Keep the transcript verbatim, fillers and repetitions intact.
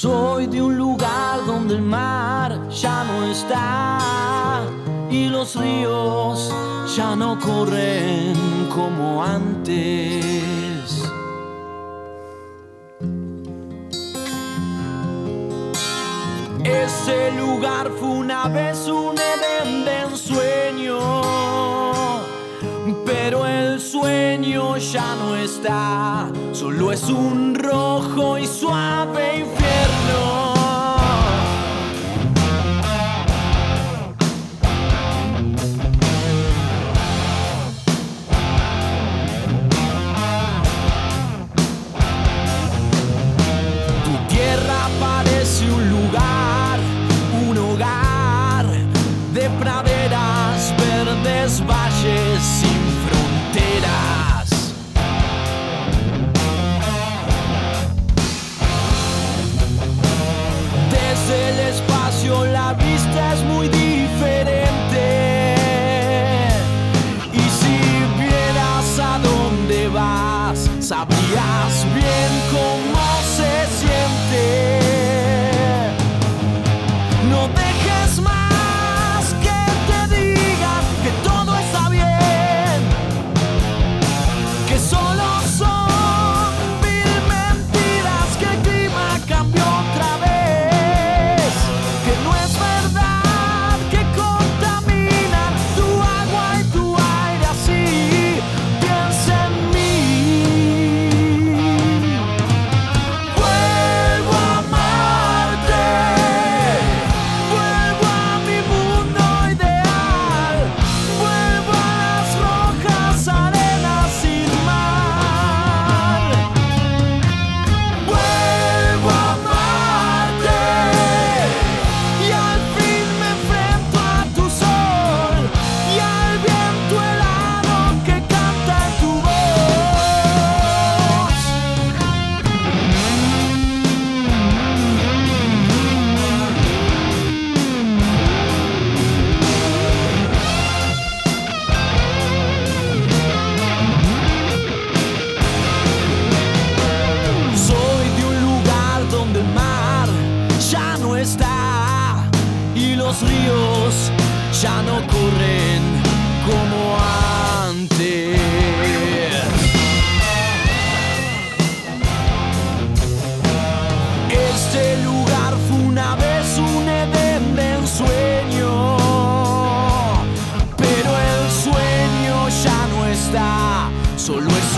Soy de un lugar donde el mar ya no está y los ríos ya no corren como antes. Ese lugar fue una vez un Edén de ensueño, pero el sueño ya no está, solo es un rojo y suave infierno. Tu tierra parece un lugar, un hogar de praderas, verdes valles sin fronteras. Desde el espacio la vista es muy diferente, y si vieras a dónde vas, sabrías bien cómo se siente. No dejes más que te digan que todo está bien, que solo son mil mentiras, que el clima cambió otra vez, que no es verdad que contaminan tu agua y tu aire así. Piensa en mí. Vuelvo a amarte, vuelvo a mi mundo ideal, vuelvo a las rojas arenas sin mal. Vuelvo a amarte y al fin me enfrento a tu sol y al viento helado que canta en tu voz. Soy de un lugar donde el mar ya no está y los ríos ya no corren como antes. Este lugar fue una vez un Edén de ensueño, pero el sueño ya no está, solo es